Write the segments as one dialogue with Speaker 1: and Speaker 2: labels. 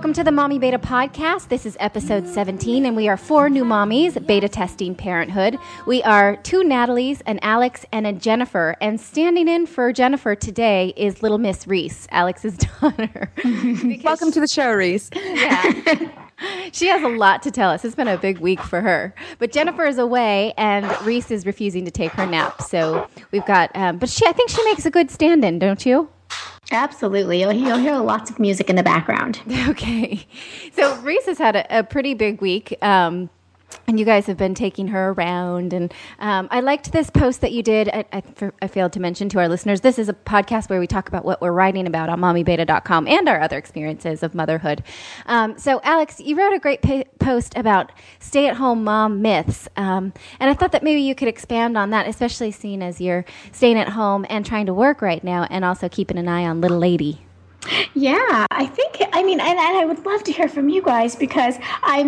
Speaker 1: Welcome to the Mommy Beta Podcast. This is episode 17, and we are 4 new mommies beta testing parenthood. We are 2 Natalies, an Alex, and a Jennifer. And standing in for Jennifer today is little Miss Reese, Alex's daughter.
Speaker 2: Welcome to the show, Reese.
Speaker 1: Yeah. She has a lot to tell us. It's been a big week for her. But Jennifer is away, and Reese is refusing to take her nap. So we've got, but I think she makes a good stand-in, don't you?
Speaker 3: Absolutely. You'll hear lots of music in the background.
Speaker 1: Okay. So Reese has had a pretty big week, and you guys have been taking her around. And I liked this post that you did. I failed to mention to our listeners, this is a podcast where we talk about what we're writing about on mommybeta.com and our other experiences of motherhood. So Alex, you wrote a great post about stay-at-home mom myths. And I thought that maybe you could expand on that, especially seeing as you're staying at home and trying to work right now and also keeping an eye on little lady.
Speaker 3: Yeah, and I would love to hear from you guys because I'm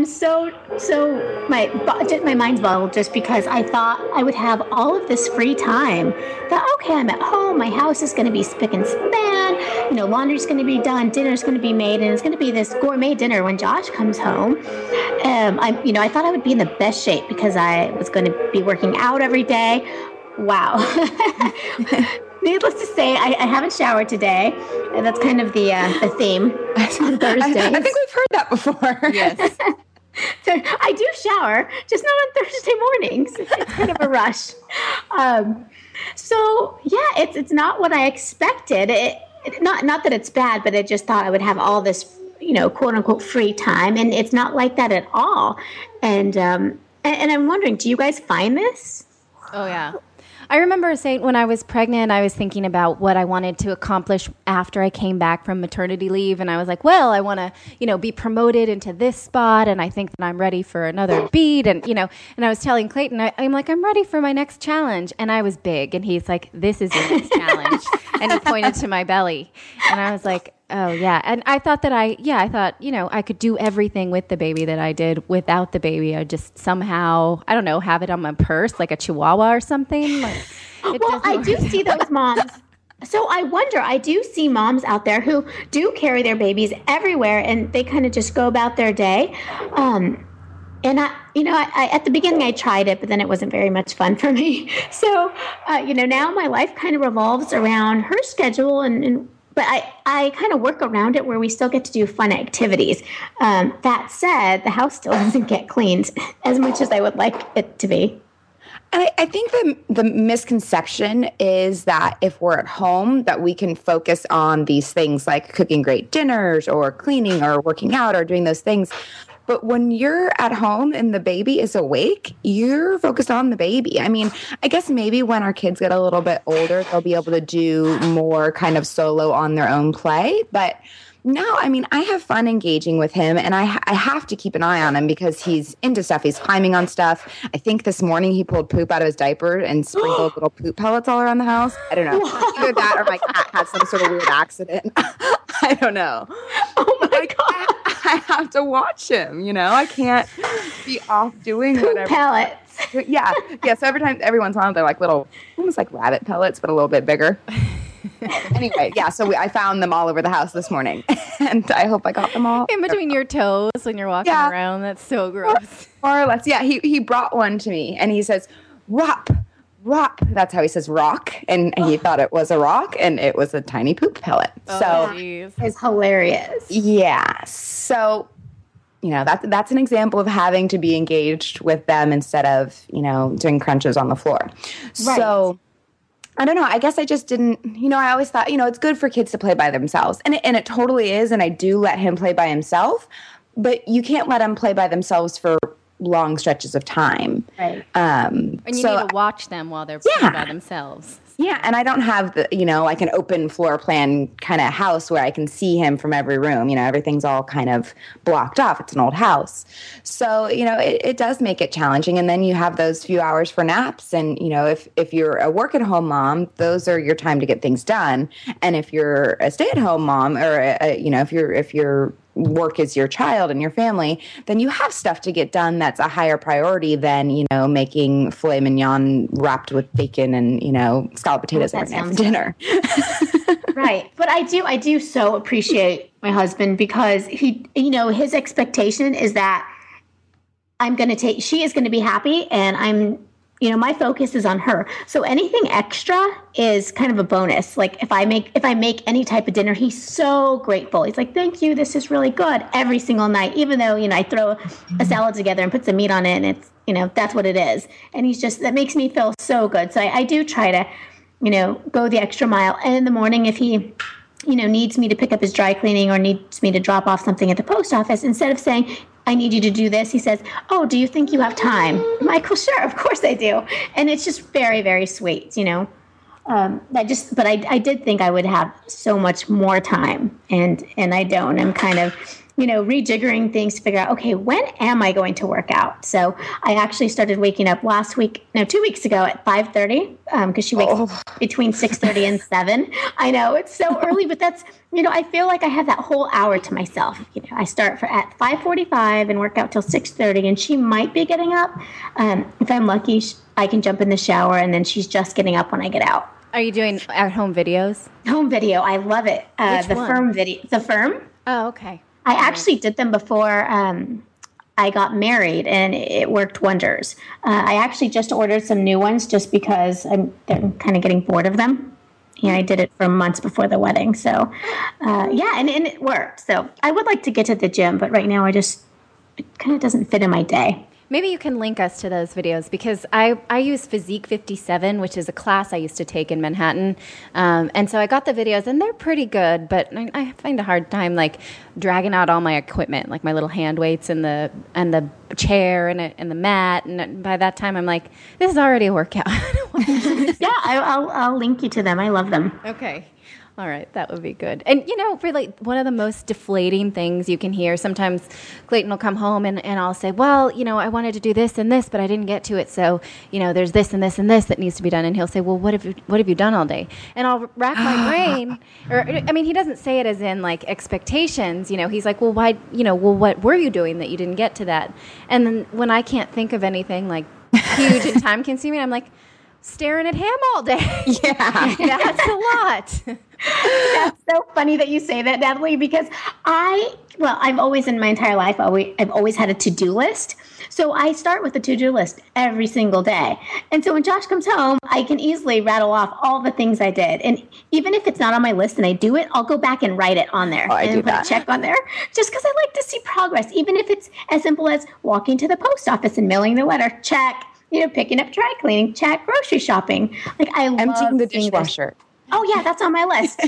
Speaker 3: my mind's boggled just because I thought I would have all of this free time. Okay, I'm at home, my house is going to be spick and span, laundry's going to be done, dinner's going to be made, and it's going to be this gourmet dinner when Josh comes home. I thought I would be in the best shape because I was going to be working out every day. Wow. Needless to say, I haven't showered today. And that's kind of the theme on Thursdays.
Speaker 2: I think we've heard that before.
Speaker 1: Yes.
Speaker 3: So I do shower, just not on Thursday mornings. It's kind of a rush. It's not what I expected. Not that it's bad, but I just thought I would have all this, quote unquote free time, and it's not like that at all. And I'm wondering, do you guys find this?
Speaker 1: Oh yeah. I remember saying when I was pregnant, I was thinking about what I wanted to accomplish after I came back from maternity leave. And I was like, well, I want to, be promoted into this spot. And I think that I'm ready for another beat. And, and I was telling Clayton, I'm like, I'm ready for my next challenge. And I was big. And he's like, this is your next challenge. And he pointed to my belly. And I was like, oh, yeah. And I thought I could do everything with the baby that I did without the baby. I just somehow, I don't know, have it on my purse like a chihuahua or something.
Speaker 3: I do see those moms. So I wonder, I do see moms out there who do carry their babies everywhere and they kind of just go about their day. And I at the beginning I tried it, but then it wasn't very much fun for me. So, now my life kind of revolves around her schedule but I kind of work around it where we still get to do fun activities. That said, the house still doesn't get cleaned as much as I would like it to be.
Speaker 2: And I think the misconception is that if we're at home, that we can focus on these things like cooking great dinners or cleaning or working out or doing those things. But when you're at home and the baby is awake, you're focused on the baby. I mean, I guess maybe when our kids get a little bit older, they'll be able to do more kind of solo on their own play. But no, I mean, I have fun engaging with him, and I have to keep an eye on him because he's into stuff. He's climbing on stuff. I think this morning he pulled poop out of his diaper and sprinkled little poop pellets all around the house. I don't know. Either that or my cat had some sort of weird accident. I don't know.
Speaker 3: Oh, my God.
Speaker 2: I have to watch him, I can't be off doing whatever.
Speaker 3: Pellets.
Speaker 2: Yeah. So every once in a while, they're like little, almost like rabbit pellets, but a little bit bigger. Anyway, yeah, so I found them all over the house this morning, and I hope I got them all.
Speaker 1: In between your toes when you're walking around. That's so gross.
Speaker 2: More or less. Yeah, he brought one to me, and he says, "Rop." That's how he says rock, and he thought it was a rock, and it was a tiny poop pellet.
Speaker 3: It's hilarious.
Speaker 2: Yeah. So, that's an example of having to be engaged with them instead of, doing crunches on the floor. Right. So, I don't know. I guess I just didn't, I always thought, it's good for kids to play by themselves. And it totally is, and I do let him play by himself, but you can't let him play by themselves for long stretches of time.
Speaker 1: Right. And you need to watch them while they're playing by themselves.
Speaker 2: Yeah, and I don't have the, like an open floor plan kind of house where I can see him from every room. Everything's all kind of blocked off. It's an old house. So, it does make it challenging. And then you have those few hours for naps. And, if you're a work-at-home mom, those are your time to get things done. And if you're a stay-at-home mom or, if you're work is your child and your family, then you have stuff to get done that's a higher priority than, making filet mignon wrapped with bacon and, scalloped potatoes every night for dinner.
Speaker 3: Right. But I do so appreciate my husband because he, his expectation is that she is going to be happy and my focus is on her. So anything extra is kind of a bonus. Like if I make any type of dinner, he's so grateful. He's like, thank you. This is really good every single night, even though, I throw a salad together and put some meat on it and it's, that's what it is. And that makes me feel so good. So I do try to, go the extra mile. And in the morning, if he, needs me to pick up his dry cleaning or needs me to drop off something at the post office, instead of saying, I need you to do this, he says, oh, do you think you have time? I'm like, well, sure, of course I do. And it's just very, very sweet, but I did think I would have so much more time and I don't. I'm kind of, rejiggering things to figure out, okay, when am I going to work out? So I actually started waking up 2 weeks ago at 5:30 because she wakes between 6:30 and 7. I know it's so early, but that's, I feel like I have that whole hour to myself. I start at 5:45 and work out till 6:30, and she might be getting up. If I'm lucky, I can jump in the shower, and then she's just getting up when I get out.
Speaker 1: Are you doing at-home videos?
Speaker 3: Home video, I love it.
Speaker 1: Which
Speaker 3: the
Speaker 1: one?
Speaker 3: Firm video. The Firm.
Speaker 1: Oh, okay.
Speaker 3: I actually did them before I got married, and it worked wonders. I actually just ordered some new ones just because they're kind of getting bored of them. I did it for months before the wedding. So, and it worked. So I would like to get to the gym, but right now it kind of doesn't fit in my day.
Speaker 1: Maybe you can link us to those videos because I use Physique 57, which is a class I used to take in Manhattan. And so I got the videos and they're pretty good, but I find a hard time like dragging out all my equipment, like my little hand weights and the chair and the mat. And by that time I'm like, this is already a workout.
Speaker 3: Yeah, I'll link you to them. I love them.
Speaker 1: Okay. All right, that would be good. And, really, one of the most deflating things you can hear, sometimes Clayton will come home and I'll say, well, I wanted to do this and this, but I didn't get to it. So, there's this and this and this that needs to be done. And he'll say, well, what have you done all day? And I'll rack my brain. He doesn't say it as in, like, expectations. He's like, well, why, what were you doing that you didn't get to that? And then when I can't think of anything, like, huge and time-consuming, I'm like, staring at him all day.
Speaker 2: Yeah.
Speaker 1: That's a lot.
Speaker 3: That's so funny that you say that, Natalie, because I've always in my entire life, I've always had a to-do list. So I start with a to-do list every single day. And so when Josh comes home, I can easily rattle off all the things I did. And even if it's not on my list and I do it, I'll go back and write it on there and put a check on there just because I like to see progress, even if it's as simple as walking to the post office and mailing the letter, check. Picking up dry cleaning, check, grocery shopping. Like I love
Speaker 2: emptying the dishwasher.
Speaker 3: Oh yeah, that's on my list.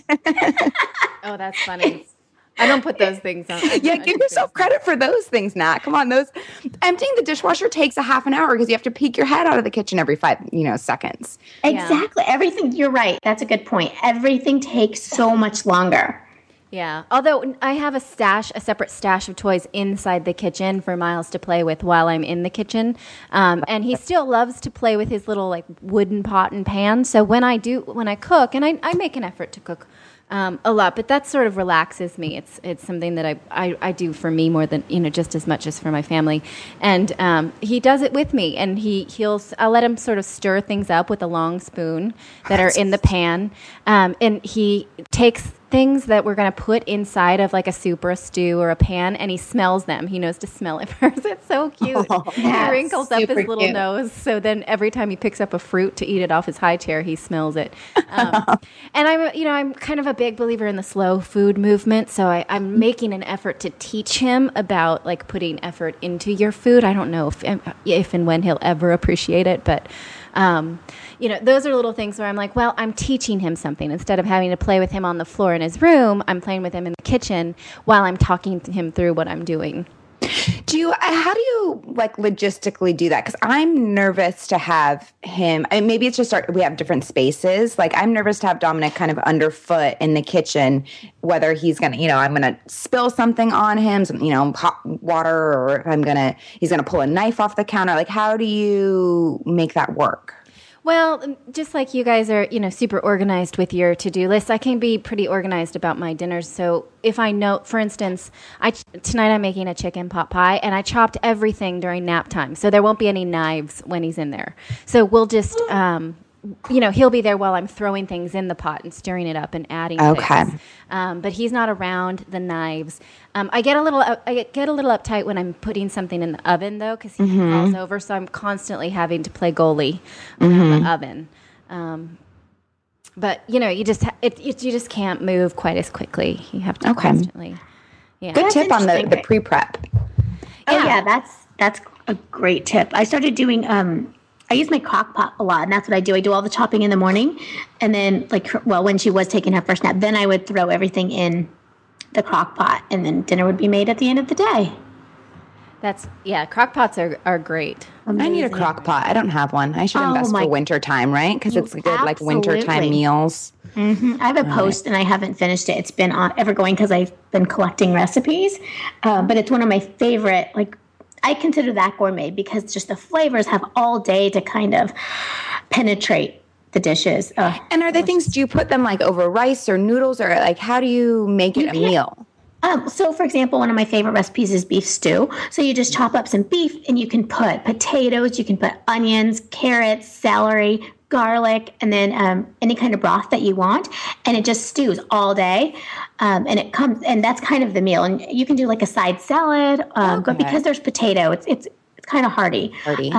Speaker 1: Oh, that's funny. I don't put those things on.
Speaker 2: Yeah, give yourself credit for those things, Nat. Come on, emptying the dishwasher takes a half an hour because you have to peek your head out of the kitchen every 5 seconds.
Speaker 3: Exactly. Yeah. Everything. You're right. That's a good point. Everything takes so much longer.
Speaker 1: Yeah. Although I have a separate stash of toys inside the kitchen for Miles to play with while I'm in the kitchen. And he still loves to play with his little like wooden pot and pan. So when I cook, and I make an effort to cook a lot, but that sort of relaxes me. It's something that I do for me more than, just as much as for my family. And he does it with me, and I'll let him sort of stir things up with a long spoon that are in the pan. And he takes things that we're going to put inside of like a soup or a stew or a pan, and he smells them. He knows to smell it first. It's so cute. He wrinkles up his little nose, so then every time he picks up a fruit to eat it off his high chair, he smells it. And I'm kind of a big believer in the slow food movement, so I'm making an effort to teach him about like putting effort into your food. I don't know if and when he'll ever appreciate it, but those are little things where I'm like, well, I'm teaching him something. Instead of having to play with him on the floor in his room, I'm playing with him in the kitchen while I'm talking to him through what I'm doing.
Speaker 2: How do you like logistically do that? Because I'm nervous to have him, and maybe it's just we have different spaces. Like I'm nervous to have Dominic kind of underfoot in the kitchen, whether he's going to, I'm going to spill something on him, some, hot water, or if he's going to pull a knife off the counter. Like how do you make that work?
Speaker 1: Well, just like you guys are, super organized with your to-do list, I can be pretty organized about my dinners. So if I know, for instance, tonight I'm making a chicken pot pie, and I chopped everything during nap time. So there won't be any knives when he's in there. So we'll just he'll be there while I'm throwing things in the pot and stirring it up and adding things. But he's not around the knives. I get a little uptight when I'm putting something in the oven, though, because he falls over. So I'm constantly having to play goalie around the oven. But you just can't move quite as quickly. You have to constantly. Yeah.
Speaker 2: Good tip on the pre-prep.
Speaker 3: That's a great tip. I started doing. I use my crock pot a lot, and that's what I do. I do all the chopping in the morning, and then when she was taking her first nap, then I would throw everything in the crock pot, and then dinner would be made at the end of the day.
Speaker 1: Crock pots are great.
Speaker 2: Amazing. I need a crock pot. I don't have one. I should invest for winter time, right? Because it's good wintertime meals.
Speaker 3: Mm-hmm. I have a post and I haven't finished it. It's been ever going because I've been collecting recipes, but it's one of my favorite. I consider that gourmet because just the flavors have all day to kind of penetrate the dishes.
Speaker 2: And are there things? Do you put them over rice or noodles, or how do you make it a meal?
Speaker 3: So, for example, one of my favorite recipes is beef stew. So you just chop up some beef and you can put potatoes, you can put onions, carrots, celery, garlic, and then any kind of broth that you want. And it just stews all day. And that's kind of the meal. And you can do a side salad, but because there's potato, it's kind of hearty.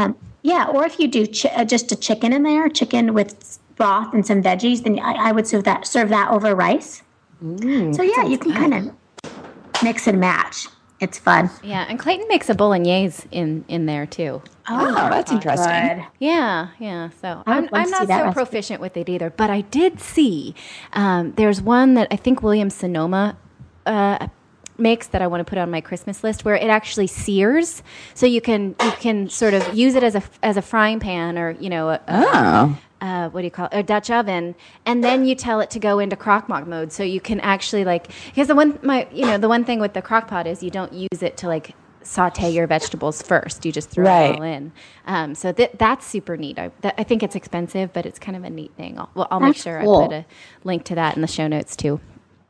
Speaker 3: Or if you do just a chicken in there, chicken with broth and some veggies, then I would serve that over rice. So you can kind of mix and match. It's fun.
Speaker 1: Yeah, and Clayton makes a bolognese in there too.
Speaker 2: Oh, that's interesting.
Speaker 3: Good.
Speaker 1: Yeah. So I'm not so proficient with it either, but I did see there's one that I think William Sonoma makes that I want to put on my Christmas list, where it actually sears, so you can sort of use it as a frying pan, or what do you call it? A Dutch oven, and then you tell it to go into crock-pot mode, so you can actually because the one thing with the crock-pot is you don't use it to saute your vegetables first. You just throw it all in. So that's super neat. I think it's expensive, but it's kind of a neat thing. I'll make sure I put a link to that in the show notes too.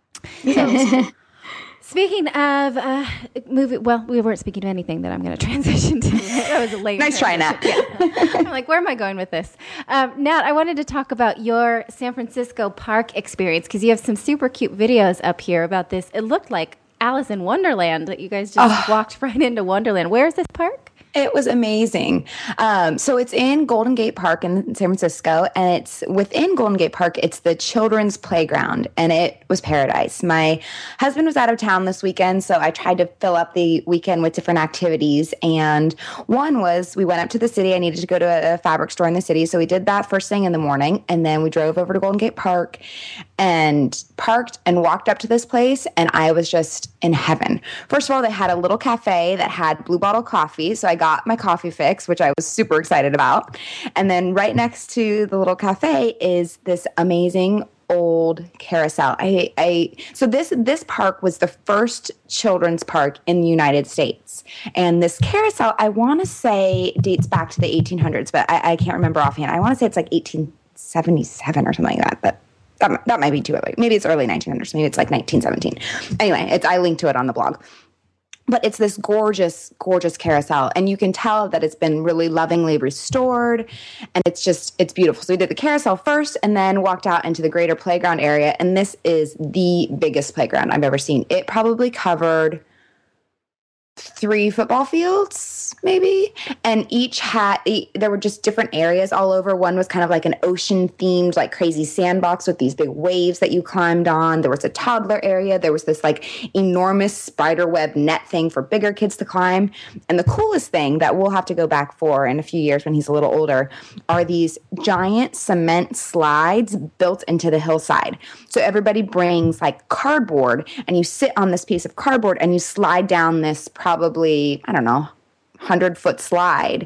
Speaker 1: So, speaking of movie, we weren't speaking to anything that I'm going to transition to. That was a late.
Speaker 2: Nice try, Nat.
Speaker 1: Yeah. I'm where am I going with this? Nat, I wanted to talk about your San Francisco park experience, because you have some super cute videos up here about this. It looked like Alice in Wonderland, that you guys just walked right into Wonderland. Where is this park?
Speaker 2: It was amazing. So it's in Golden Gate Park in San Francisco, and it's within Golden Gate Park. It's the children's playground, and it was paradise. My husband was out of town this weekend, so I tried to fill up the weekend with different activities. And one was we went up to the city. I needed to go to a fabric store in the city, so we did that first thing in the morning, and then we drove over to Golden Gate Park and parked and walked up to this place, and I was just in heaven. First of all, they had a little cafe that had Blue Bottle coffee, so I got my coffee fix, which I was super excited about. And then right next to the little cafe is this amazing old carousel. So this park was the first children's park in the United States. And this carousel, I want to say, dates back to the 1800s, but I can't remember offhand. I want to say it's 1877 or something like that. But that might be too early. Maybe it's early 1900s. Maybe it's 1917. Anyway, I linked to it on the blog. But it's this gorgeous, gorgeous carousel. And you can tell that it's been really lovingly restored. And it's beautiful. So we did the carousel first and then walked out into the greater playground area. And this is the biggest playground I've ever seen. It probably covered 3 football fields, maybe. And each there were just different areas all over. One was kind of like an ocean-themed, crazy sandbox with these big waves that you climbed on. There was a toddler area. There was this, enormous spider web net thing for bigger kids to climb. And the coolest thing that we'll have to go back for in a few years when he's a little older are these giant cement slides built into the hillside. So everybody brings, cardboard, and you sit on this piece of cardboard and you slide down this probably, 100-foot slide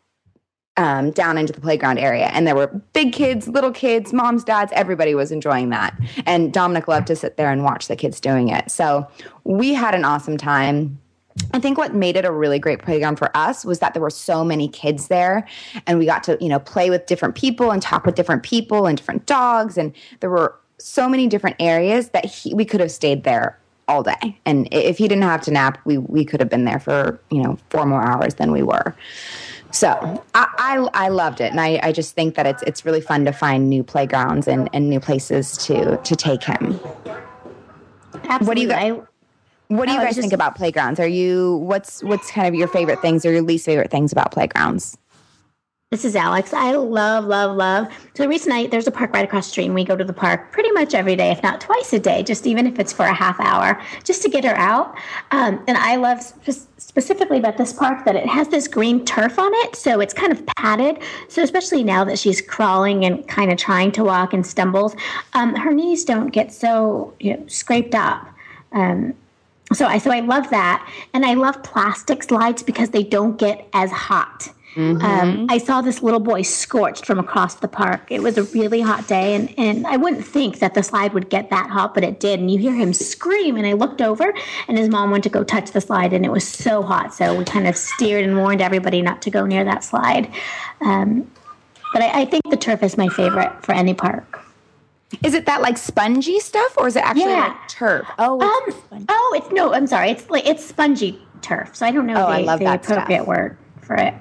Speaker 2: down into the playground area. And there were big kids, little kids, moms, dads, everybody was enjoying that. And Dominic loved to sit there and watch the kids doing it. So we had an awesome time. I think what made it a really great playground for us was that there were so many kids there, and we got to, play with different people and talk with different people and different dogs. And there were so many different areas that we could have stayed there all day. And if he didn't have to nap, we could have been there for, 4 more hours than we were. So I loved it, and I just think that it's really fun to find new playgrounds and new places to take him.
Speaker 3: Absolutely.
Speaker 2: What do you guys think about playgrounds? What's kind of your favorite things or your least favorite things about playgrounds?
Speaker 3: This is Alex. I love, love, love. So the reason there's a park right across the street, and we go to the park pretty much every day, if not twice a day, just even if it's for a half hour, just to get her out. And I love specifically about this park that it has this green turf on it, so it's kind of padded. So especially now that she's crawling and kind of trying to walk and stumbles, her knees don't get so scraped up. So I love that, and I love plastic slides because they don't get as hot. Mm-hmm. I saw this little boy scorched from across the park. It was a really hot day, and I wouldn't think that the slide would get that hot, but it did. And you hear him scream, and I looked over, and his mom went to go touch the slide, and it was so hot. So we kind of steered and warned everybody not to go near that slide. But I think the turf is my favorite for any park.
Speaker 2: Is it that like spongy stuff, or is it actually like turf?
Speaker 3: I'm sorry. It's spongy turf. So I don't know the appropriate word for it.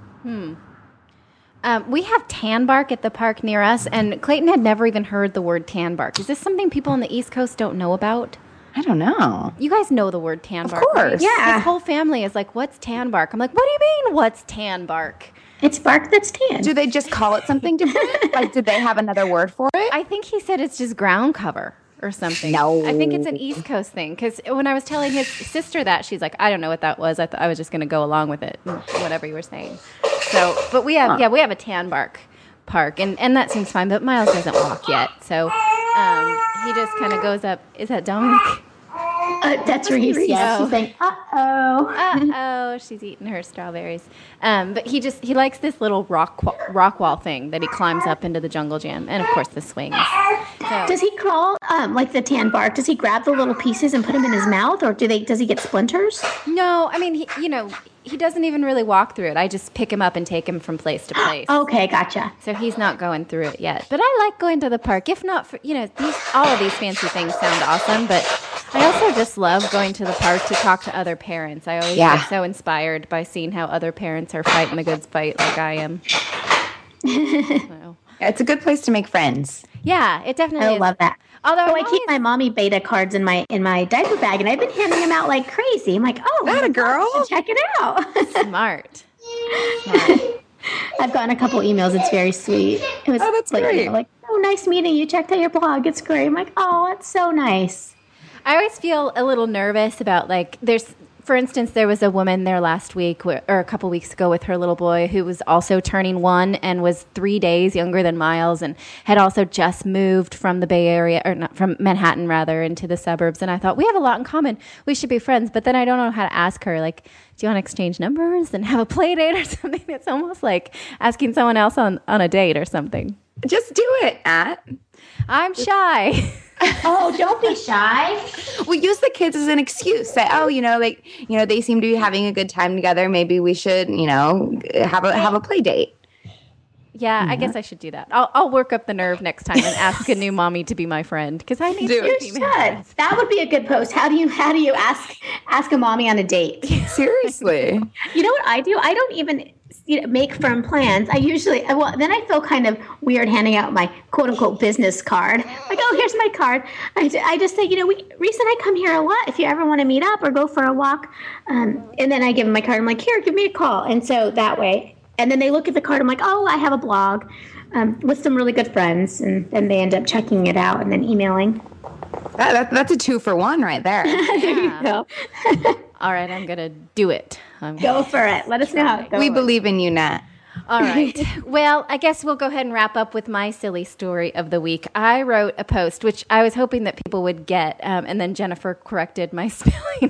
Speaker 1: We have tan bark at the park near us, and Clayton had never even heard the word tan bark. Is this something people on the East Coast don't know about?
Speaker 2: I don't know.
Speaker 1: You guys know the word tan bark,
Speaker 2: of course.
Speaker 1: Right?
Speaker 3: Yeah.
Speaker 1: His whole family is like, what's tan bark? I'm like, what do you mean, what's tan bark?
Speaker 3: It's bark that's tan.
Speaker 2: Do they just call it something different? Like, did they have another word for it?
Speaker 1: I think he said it's just ground cover or something.
Speaker 2: No.
Speaker 1: I think it's an East Coast thing, because when I was telling his sister that, she's like, I don't know what that was. I was just going to go along with it, whatever you were saying. So, but we have a tan bark park, and that seems fine, but Miles doesn't walk yet. So he just kind of goes up. Is that Dominic?
Speaker 3: That's Reese. Yeah, she's saying,
Speaker 1: uh-oh, she's eating her strawberries. But he likes this little rock wall thing that he climbs up into the jungle gym, and of course the swings. So,
Speaker 3: does he crawl like the tan bark? Does he grab the little pieces and put them in his mouth, or does he get splinters?
Speaker 1: No, I mean he doesn't even really walk through it. I just pick him up and take him from place to place.
Speaker 3: Okay, gotcha.
Speaker 1: So he's not going through it yet. But I like going to the park. If not for, all of these fancy things sound awesome, but I also just love going to the park to talk to other parents. I always get so inspired by seeing how other parents are fighting the good fight like I am. So.
Speaker 2: It's a good place to make friends.
Speaker 1: Yeah, it definitely is.
Speaker 3: I love that.
Speaker 1: Although
Speaker 3: I keep my mommy beta cards in my diaper bag, and I've been handing them out like crazy. I'm like,
Speaker 2: that a girl?
Speaker 3: Check it out.
Speaker 1: Smart.
Speaker 3: I've gotten a couple emails. It's very sweet.
Speaker 2: That's great.
Speaker 3: Like, nice meeting you. Checked out your blog. It's great. I'm like, that's so nice.
Speaker 1: I always feel a little nervous about for instance, there was a woman there last week or a couple weeks ago with her little boy who was also turning 1 and was 3 days younger than Miles, and had also just moved from the Bay Area, or not, from Manhattan rather, into the suburbs. And I thought, we have a lot in common. We should be friends. But then I don't know how to ask her, like, do you want to exchange numbers and have a play date or something? It's almost like asking someone else on a date or something.
Speaker 2: Just do it,
Speaker 1: I'm shy.
Speaker 3: Oh, don't be shy.
Speaker 2: Well, use the kids as an excuse. Say, they seem to be having a good time together. Maybe we should, have a play date.
Speaker 1: Yeah, I guess I should do that. I'll work up the nerve next time and ask a new mommy to be my friend, because I need to be my friend.
Speaker 3: That would be a good post. How do you ask a mommy on a date?
Speaker 2: Seriously.
Speaker 3: You know what I do? I don't even make firm plans. I usually, then I feel kind of weird handing out my quote unquote business card. Like, here's my card. I just say, Reese and I come here a lot. If you ever want to meet up or go for a walk. And then I give them my card. I'm like, here, give me a call. And so that way, and then they look at the card. I'm like, I have a blog with some really good friends. And then they end up checking it out and then emailing.
Speaker 2: That's a 2-for-1 right there.
Speaker 3: There you go.
Speaker 1: All right, I'm going to do it.
Speaker 3: Go for it. Let us know how it goes.
Speaker 2: We believe in you, Nat.
Speaker 1: All right. Well, I guess we'll go ahead and wrap up with my silly story of the week. I wrote a post, which I was hoping that people would get, and then Jennifer corrected my spelling.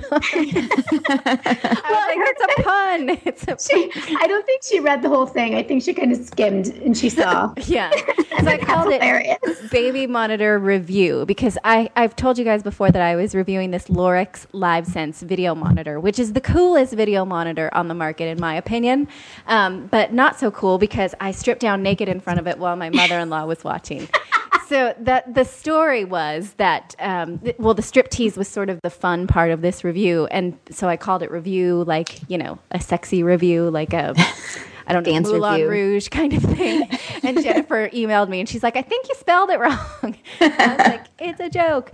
Speaker 1: I was like, it's a pun. It's a pun.
Speaker 3: I don't think she read the whole thing. I think she kind of skimmed and she saw.
Speaker 1: Yeah. So I called it Baby Monitor Review, because I've told you guys before that I was reviewing this Lorix LiveSense video monitor, which is the coolest video monitor on the market, in my opinion, but not so cool because I stripped down naked in front of it while my mother-in-law was watching. So the story was that, the striptease was sort of the fun part of this review. And so I called it review, like, a sexy review, like a I don't know,
Speaker 2: Dance
Speaker 1: Moulin
Speaker 2: review.
Speaker 1: Rouge kind of thing. And Jennifer emailed me and she's like, I think you spelled it wrong. I was like, it's a joke.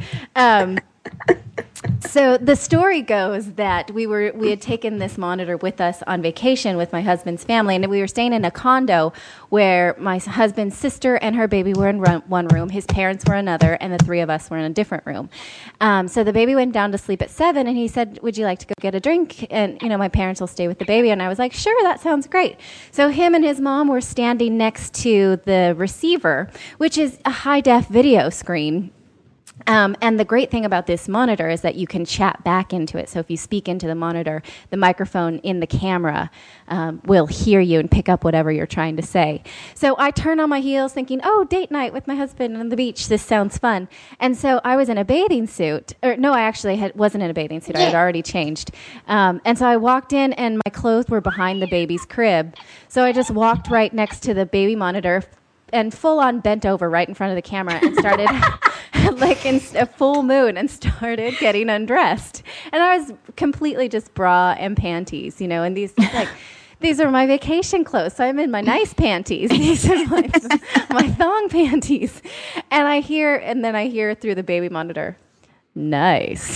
Speaker 1: So the story goes that we had taken this monitor with us on vacation with my husband's family, and we were staying in a condo where my husband's sister and her baby were in one room, his parents were another, and the three of us were in a different room. So the baby went down to sleep at 7, and he said, would you like to go get a drink? And, my parents will stay with the baby. And I was like, sure, that sounds great. So him and his mom were standing next to the receiver, which is a high-def video screen. And the great thing about this monitor is that you can chat back into it. So if you speak into the monitor, the microphone in the camera will hear you and pick up whatever you're trying to say. So I turned on my heels thinking, oh, date night with my husband on the beach. This sounds fun. And so I was in a bathing suit. Or no, I actually wasn't in a bathing suit. I had already changed. And so I walked in and my clothes were behind the baby's crib. So I just walked right next to the baby monitor and full on bent over right in front of the camera and started like in a full moon and started getting undressed. And I was completely just bra and panties, and these are my vacation clothes. So I'm in my nice panties. These are my thong panties. And then I hear through the baby monitor, nice.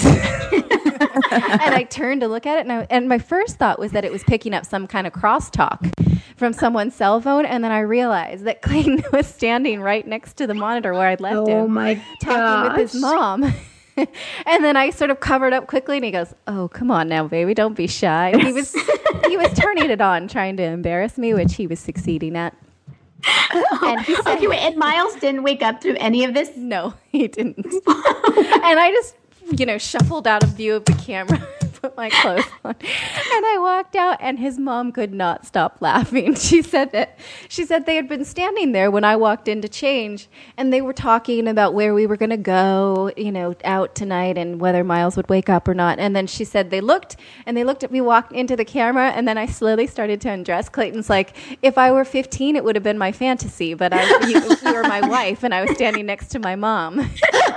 Speaker 1: And I turned to look at it, and my first thought was that it was picking up some kind of crosstalk from someone's cell phone, and then I realized that Clayton was standing right next to the monitor where I'd left him, talking with his mom. And then I sort of covered up quickly, and he goes, "Oh, come on now, baby, don't be shy." And he was turning it on, trying to embarrass me, which he was succeeding at.
Speaker 3: And he said, okay, wait, and Miles didn't wake up through any of this?
Speaker 1: No, he didn't. And I just, shuffled out of view of the camera, put my clothes on, and I walked out, and his mom could not stop laughing. She said they had been standing there when I walked in to change, and they were talking about where we were going to go, out tonight and whether Miles would wake up or not. And then she said they looked at me, walked into the camera, and then I slowly started to undress. Clayton's like, if I were 15, it would have been my fantasy, but you were my wife, and I was standing next to my mom.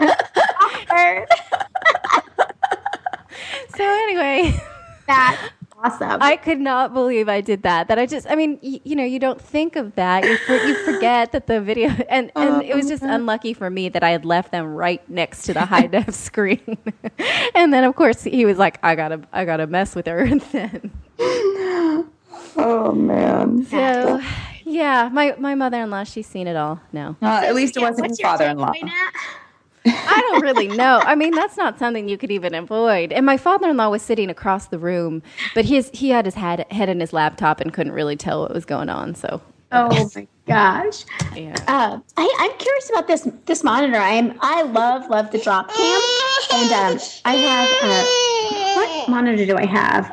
Speaker 1: So anyway,
Speaker 3: that's awesome.
Speaker 1: I could not believe I did that. You don't think of that. You forget that the video, and it was just unlucky for me that I had left them right next to the high def screen. And then of course he was like, I gotta mess with her. And then,
Speaker 2: oh man.
Speaker 1: So yeah, my mother-in-law, she's seen it all now.
Speaker 2: At least it wasn't his father-in-law.
Speaker 1: I don't really know. That's not something you could even avoid. And my father-in-law was sitting across the room, but he had his head in his laptop and couldn't really tell what was going on. So,
Speaker 3: oh my gosh.
Speaker 1: Yeah.
Speaker 3: I'm curious about this monitor. I love the drop cam, and I have what monitor do I have?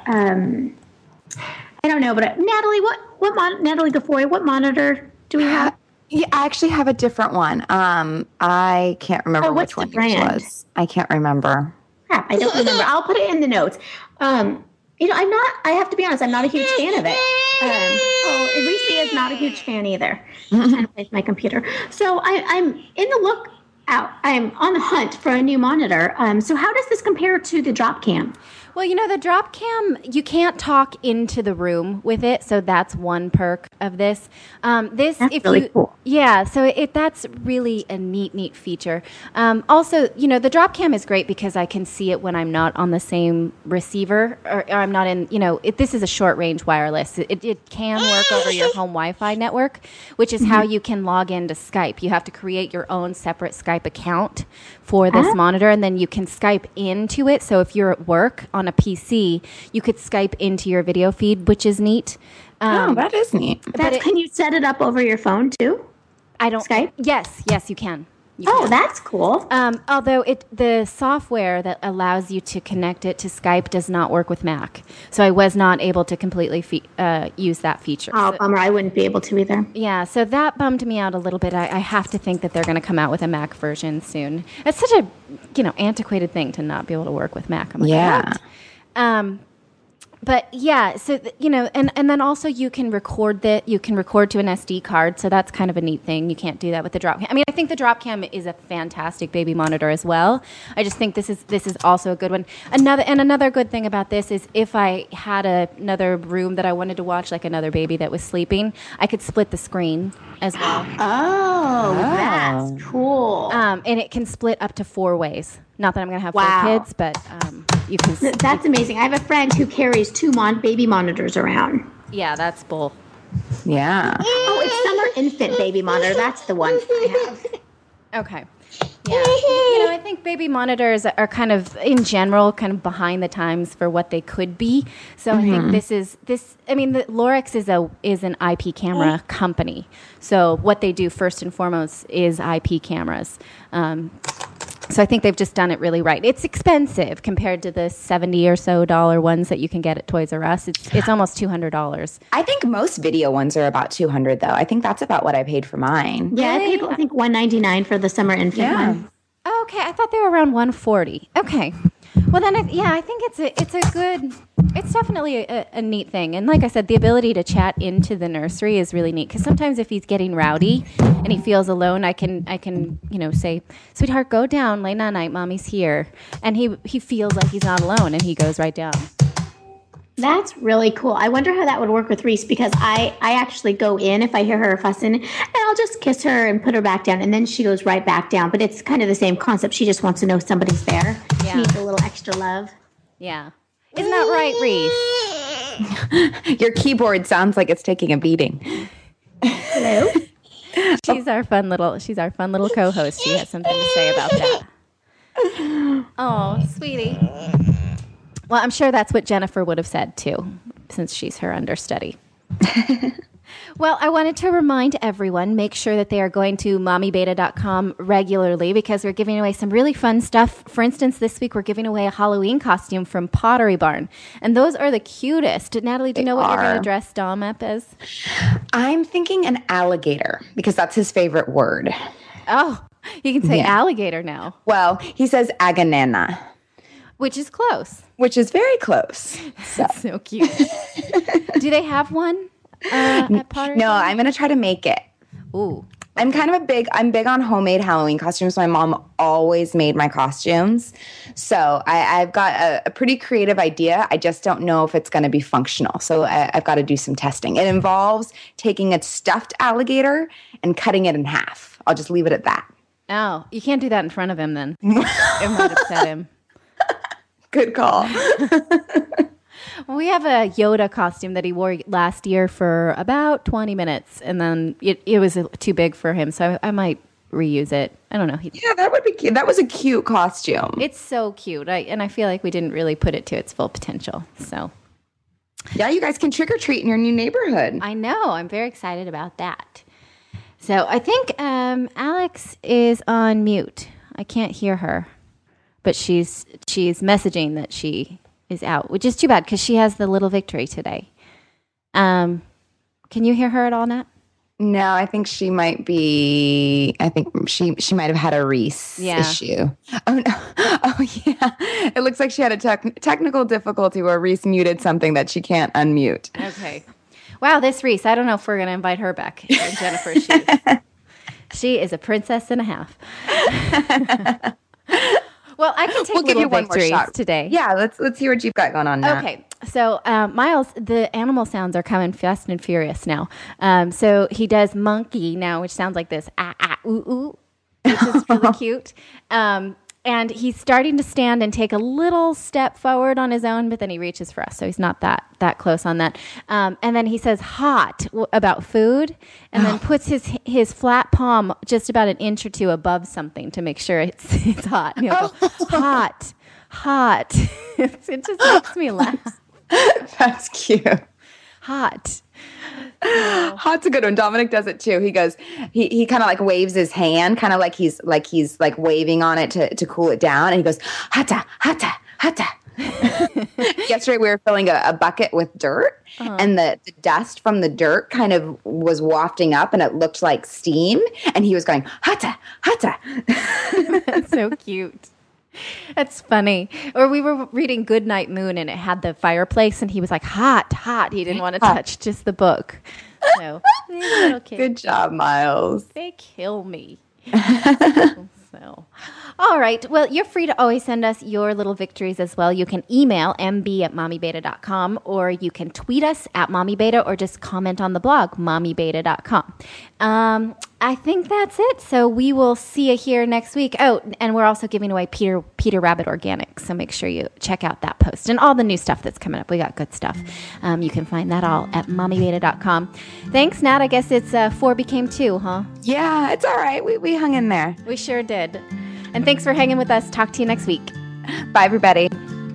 Speaker 3: I don't know, but Natalie, Natalie Gafoy, what monitor do we have?
Speaker 2: Yeah, I actually have a different one. I can't remember which one it was. I can't remember.
Speaker 3: Crap, I don't remember. I'll put it in the notes. I have to be honest, I'm not a huge fan of it. Reese is not a huge fan either. I'm trying to play with my computer. So I'm in the lookout. I'm on the hunt for a new monitor. So how does this compare to the drop cam?
Speaker 1: Well, the drop cam, you can't talk into the room with it, so that's one perk of this. That's
Speaker 3: really cool.
Speaker 1: Yeah, so that's really a neat feature. Also, the drop cam is great because I can see it when I'm not on the same receiver, or I'm not in, this is a short range wireless. It can work over your home Wi-Fi network, which is how you can log into Skype. You have to create your own separate Skype account for this monitor, and then you can Skype into it. So if you're at work on a PC, you could Skype into your video feed, which is neat.
Speaker 2: That is neat.
Speaker 3: Can you set it up over your phone too?
Speaker 1: I don't
Speaker 3: Skype?
Speaker 1: Yes, you can.
Speaker 3: That's cool.
Speaker 1: Although the software that allows you to connect it to Skype does not work with Mac, so I was not able to completely use that feature.
Speaker 3: Oh, bummer! I wouldn't be able to either.
Speaker 1: Yeah, so that bummed me out a little bit. I have to think that they're going to come out with a Mac version soon. It's such a antiquated thing to not be able to work with Mac. I'm like, what? But yeah, so and then also you can record to an SD card, so that's kind of a neat thing. You can't do that with the drop cam. I mean, I think the drop cam is a fantastic baby monitor as well. I just think this is also a good one. Another good thing about this is if I had another room that I wanted to watch, like another baby that was sleeping, I could split the screen as well.
Speaker 3: Oh, that's cool.
Speaker 1: And it can split up to 4 ways. Not that I'm going to have 4 kids, but you can.
Speaker 3: That's amazing. I have a friend who carries 2 baby monitors around.
Speaker 1: Yeah, that's bull.
Speaker 2: Yeah.
Speaker 3: Oh, it's Summer Infant Baby Monitor. That's the one I have.
Speaker 1: Okay. Yeah. I think baby monitors are kind of, in general, kind of behind the times for what they could be. So I think the Lorex is an IP camera company. So what they do first and foremost is IP cameras. So I think they've just done it really right. It's expensive compared to the $70 or so ones that you can get at Toys R Us. It's almost $200.
Speaker 2: I think most video ones are about $200 though. I think that's about what I paid for mine.
Speaker 3: Yeah, I paid $199 for the Summer Infant one.
Speaker 1: Oh, okay, I thought they were around $140. Okay, well then, I think it's definitely a neat thing. And like I said, the ability to chat into the nursery is really neat because sometimes if he's getting rowdy and he feels alone, I can say, sweetheart, go down, lay night, mommy's here, and he feels like he's not alone and he goes right down.
Speaker 3: That's really cool. I wonder how that would work with Reese because I actually go in if I hear her fussing and I'll just kiss her and put her back down and then she goes right back down. But it's kind of the same concept. She just wants to know somebody's there. Yeah. She needs a little extra love.
Speaker 1: Yeah. Isn't that right, Reese?
Speaker 2: Your keyboard sounds like it's taking a beating.
Speaker 3: Hello?
Speaker 1: She's our fun little co-host. She has something to say about that. Oh, sweetie. Well, I'm sure that's what Jennifer would have said, too, since she's her understudy. Well, I wanted to remind everyone, make sure that they are going to mommybeta.com regularly because we're giving away some really fun stuff. For instance, this week we're giving away a Halloween costume from Pottery Barn. And those are the cutest. Natalie, do you know what you're going to dress Dom up as?
Speaker 2: I'm thinking an alligator because that's his favorite word.
Speaker 1: Oh, you can say alligator now.
Speaker 2: Well, he says aganena.
Speaker 1: Which is close.
Speaker 2: Which is very close.
Speaker 1: That's so cute. Do they have one at Pottery?
Speaker 2: No, I'm going to try to make it.
Speaker 1: Ooh.
Speaker 2: I'm big on homemade Halloween costumes. My mom always made my costumes. So I've got a pretty creative idea. I just don't know if it's going to be functional. So I've got to do some testing. It involves taking a stuffed alligator and cutting it in half. I'll just leave it at that.
Speaker 1: Oh, you can't do that in front of him then. It might upset him.
Speaker 2: Good call.
Speaker 1: Well, we have a Yoda costume that he wore last year for about 20 minutes, and then it was too big for him, so I might reuse it. I don't know.
Speaker 2: Yeah, that would be cute. That was a cute costume.
Speaker 1: It's so cute, and I feel like we didn't really put it to its full potential. So,
Speaker 2: yeah, you guys can trick or treat in your new neighborhood.
Speaker 1: I know. I'm very excited about that. So I think Alex is on mute. I can't hear her, but she's messaging that she is out, which is too bad because she has the little victory today. Can you hear her at all, Nat?
Speaker 2: No, I think she might be. I think she might have had a Reese issue. Oh no! Oh yeah! It looks like she had a technical difficulty where Reese muted something that she can't unmute.
Speaker 1: Okay. Wow, this Reese. I don't know if we're going to invite her back. Jennifer, she is a princess and a half. Well, I can take little victories today.
Speaker 2: Yeah, let's hear what you've got going on now.
Speaker 1: Okay, so Miles, the animal sounds are coming fast and furious now. So he does monkey now, which sounds like this, ah, ah, ooh, ooh, which is really cute. And he's starting to stand and take a little step forward on his own, but then he reaches for us, so he's not that close on that. And then he says hot about food, and then puts his flat palm just about an inch or two above something to make sure it's hot. And he'll go, hot. It just makes me laugh.
Speaker 2: That's cute.
Speaker 1: Hot.
Speaker 2: Hot's a good one. Dominic does it too. He goes, he kind of like waves his hand, kind of like he's waving on it to cool it down. And he goes, hata, hata, hata. Yesterday we were filling a bucket with dirt, and the dust from the dirt kind of was wafting up, and it looked like steam. And he was going, hata, hata.
Speaker 1: That's so cute. That's funny. Or we were reading Goodnight Moon and it had the fireplace and he was like, hot, hot. He didn't want to touch just the book. So, little kids,
Speaker 2: Good job, Miles.
Speaker 1: they kill me. So, all right. Well, you're free to always send us your little victories as well. You can email mb@mommybeta.com or you can tweet us at mommybeta or just comment on the blog, mommybeta.com. I think that's it. So we will see you here next week. Oh, and we're also giving away Peter Rabbit Organics. So make sure you check out that post and all the new stuff that's coming up. We got good stuff. You can find that all at mommybeta.com. Thanks, Nat. I guess it's 4 became 2, huh?
Speaker 2: Yeah, it's all right. We hung in there.
Speaker 1: We sure did. And thanks for hanging with us. Talk to you next week.
Speaker 2: Bye, everybody.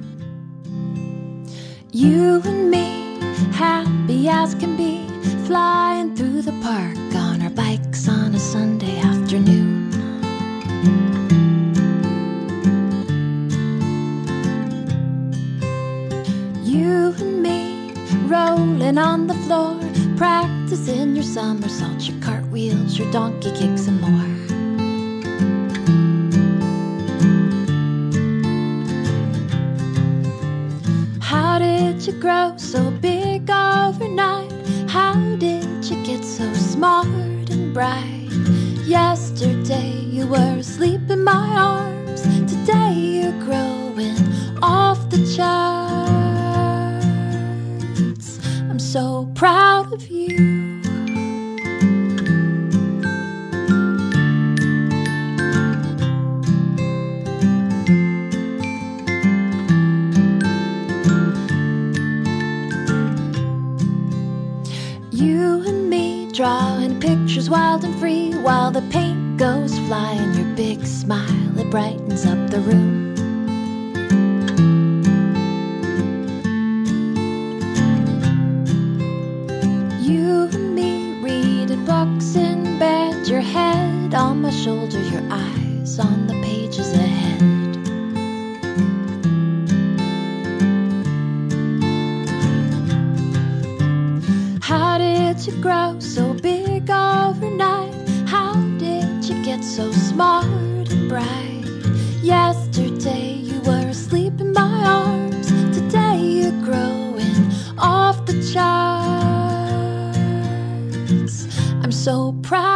Speaker 4: You and me, happy as can be, flying through the park on our bikes on a Sunday afternoon. You and me, rolling on the floor, practicing your somersaults, your cartwheels, your donkey kicks and more. How did you grow so big overnight? How did you get so smart and bright? Yesterday you were asleep in my arms. Today you're growing off the charts. I'm so proud of you. You and me drawing pictures wild and free, while the paint goes flying, your big smile, it brightens up the room. You and me reading books in bed, your head on my shoulder, your eyes on the pages ahead. How did you grow so big overnight? How did you get so smart and bright? Yesterday you were asleep in my arms. Today you're growing off the charts. I'm so proud